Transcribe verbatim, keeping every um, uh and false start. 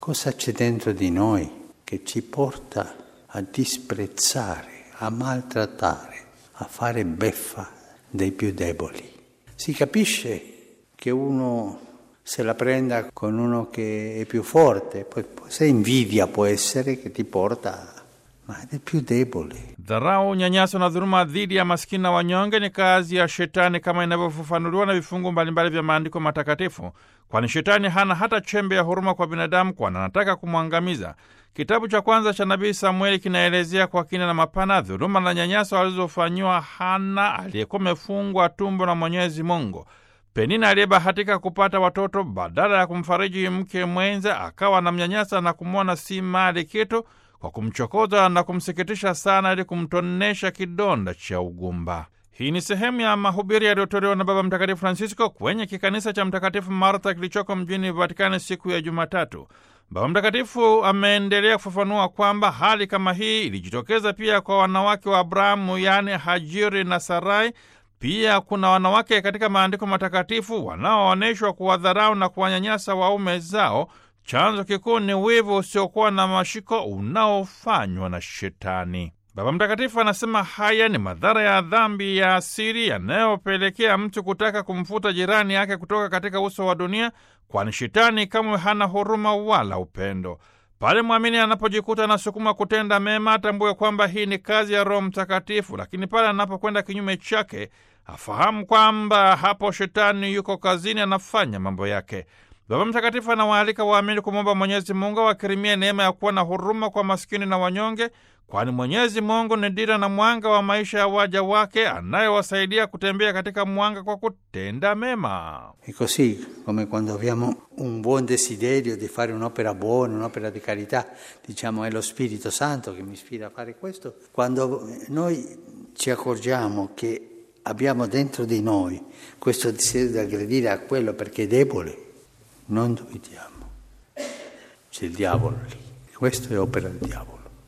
Cosa c'è dentro di noi che ci porta a disprezzare, a maltrattare, a fare beffa dei più deboli? Si capisce che uno se la prenda con uno che è più forte, poi se invidia può essere che ti porta, ma è più debole. Dharau, unyanyaso na dhuluma dhidi ya maskini na wanyonge ni kazi ya shetani kama inavyofafanuliwa na vifungu mbalimbali vya maandiko matakatifu, kwani shetani hana hata chembe ya huruma kwa binadamu, kwani anataka kumwangamiza. Kitabu cha kwanza cha nabii Samueli kinaelezea kwa kina na mapana dhuluma na nyanyaso alizofanyiwa Hana aliyekuwa amefungwa tumbo na Mwenyezi Mungu. Penina aliyebahatika kupata watoto, badala ya kumfariji mke mwenza, akawa anamnyanyasa na kumwona si mali kitu, kwa kumchokoza na kumsikitisha sana ili kumtonesha kidonda cha ugumba. Hii ni sehemu ya mahubiri yaliyotolewa na Baba Mtakatifu Francisco kwenye kikanisa cha Mtakatifu Martha kilichoko mjini Vatikani siku ya Jumatatu. Baba Mtakatifu ameendelea kufafanua kwamba hali kama hii ilijitokeza pia kwa wanawake wa Abrahamu, yaani Hajiri na Sarai. Pia kuna wanawake katika maandiko matakatifu wanaoonyeshwa kuwadharau na kuwanyanyasa waume zao. Chanzo kikuu ni wivu usiokuwa na mashiko unaofanywa na Shetani. Baba Mtakatifu anasema haya ni madhara ya dhambi ya asili yanayopelekea mtu kutaka kumfuta jirani yake kutoka katika uso wa dunia, kwani Shetani kamwe hana huruma wala upendo. Pale mwamini anapojikuta anasukuma kutenda mema, atambue kwamba hii ni kazi ya Roho Mtakatifu, lakini pale anapokwenda kinyume chake, afahamu kwamba hapo Shetani yuko kazini, anafanya mambo yake. Baba Mtakatifu anawaalika waamini kumwomba Mwenyezi Mungu awakirimie neema ya kuwa na huruma kwa maskini na wanyonge, kwani Mwenyezi Mungu ni dira na mwanga wa maisha ya waja wake, anayewasaidia kutembea katika mwanga kwa kutenda mema. E così come quando abbiamo un buon desiderio di fare un'opera buona, un'opera di carità, diciamo è lo Spirito Santo che mi ispira a fare questo. Quando noi ci accorgiamo che abbiamo dentro di noi questo desiderio di aggredire a quello perché è debole, non dubitiamo, c'è il diavolo lì. Questo è opera del diavolo.